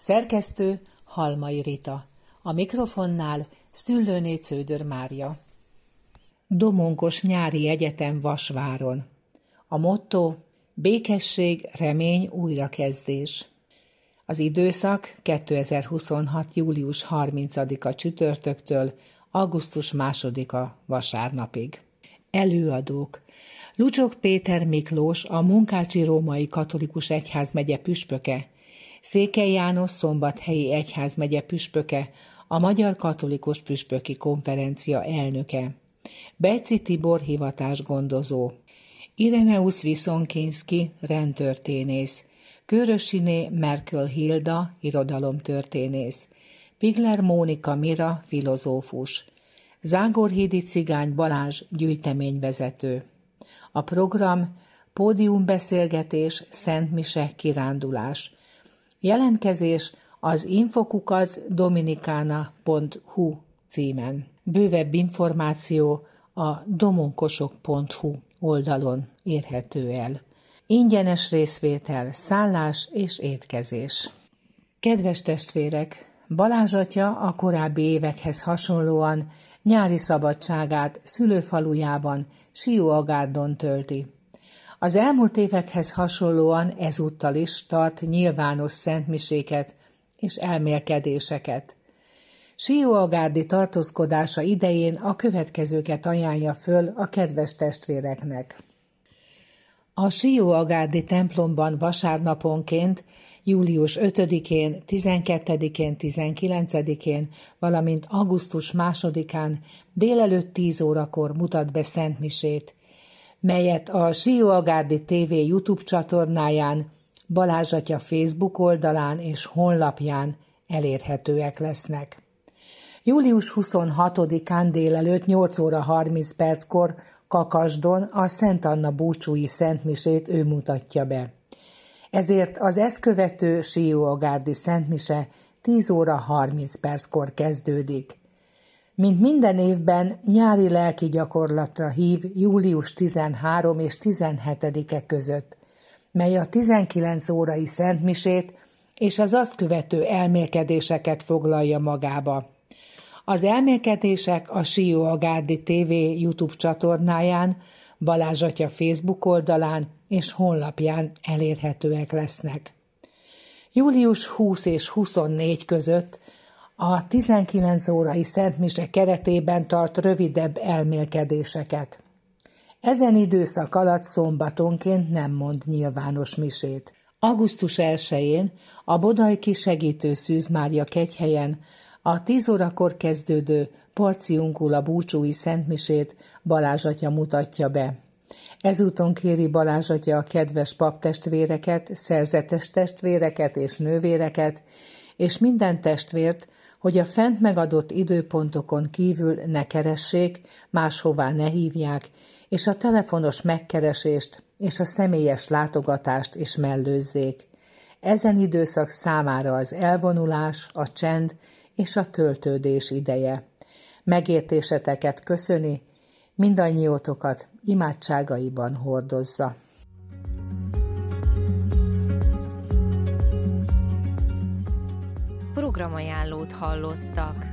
Szerkesztő Halmai Rita. A mikrofonnál Szüllőné Cződör Mária. Domonkos Nyári Egyetem Vasváron. A motto: békesség, remény, újrakezdés. Az időszak 2026. július 30-a csütörtöktől augusztus 2-a vasárnapig. Előadók: Lucsok Péter Miklós, a Munkácsi Római Katolikus Egyházmegye püspöke, Székely János Szombathelyi Egyházmegye püspöke, a Magyar Katolikus Püspöki Konferencia elnöke, Bejczy Tibor hivatásgondozó, Ireneusz Viszonkinszki rendtörténész, Körösiné Merkel Hilda irodalomtörténész, Pigler Mónika Mira filozófus, Zágorhídi Cigány Balázs gyűjteményvezető. A program: pódiumbeszélgetés, szentmise, kirándulás. Jelentkezés az info@dominicana.hu címen. Bővebb információ a domonkosok.hu oldalon érhető el. Ingyenes részvétel, szállás és étkezés. Kedves testvérek! Balázs atya a korábbi évekhez hasonlóan nyári szabadságát szülőfalujában, Sióagárdon tölti. Az elmúlt évekhez hasonlóan ezúttal is tart nyilvános szentmiséket és elmélkedéseket. Sióagárdi tartózkodása idején a következőket ajánlja föl a kedves testvéreknek. A Sióagárdi templomban vasárnaponként, július 5-én, 12-én, 19-én, valamint augusztus 2-án délelőtt 10 órakor mutat be szentmisét, melyet a Sióagárdi TV YouTube csatornáján, Balázs atya Facebook oldalán és honlapján elérhetőek lesznek. Július 26-án délelőtt 8 óra 30 perckor Kakasdon a Szent Anna búcsúi szentmisét ő mutatja be. Ezért az ezt követő Sióagárdi szentmise 10 óra 30 perckor kezdődik. Mint minden évben, nyári lelki gyakorlatra hív július 13 és 17-e között, mely a 19 órai szentmisét és az azt követő elmélkedéseket foglalja magába. Az elmélkedések a Sióagárdi TV YouTube csatornáján, Balázs atya Facebook oldalán és honlapján elérhetőek lesznek. Július 20 és 24 között a 19 órai szentmise keretében tart rövidebb elmélkedéseket. Ezen időszak alatt szombatonként nem mond nyilvános misét. Augusztus 1-én a Bodajki Segítő Szűz Mária kegyhelyen a 10 órakor kezdődő Porciuncula búcsúi szentmisét Balázs atya mutatja be. Ezúton kéri Balázs atya a kedves paptestvéreket, szerzetes testvéreket és nővéreket, és minden testvért, hogy a fent megadott időpontokon kívül ne keressék, máshová ne hívják, és a telefonos megkeresést és a személyes látogatást is mellőzzék. Ezen időszak számára az elvonulás, a csend és a töltődés ideje. Megértéseteket köszöni, mindannyiótokat imádságaiban hordozza. Programajánlót hallottak.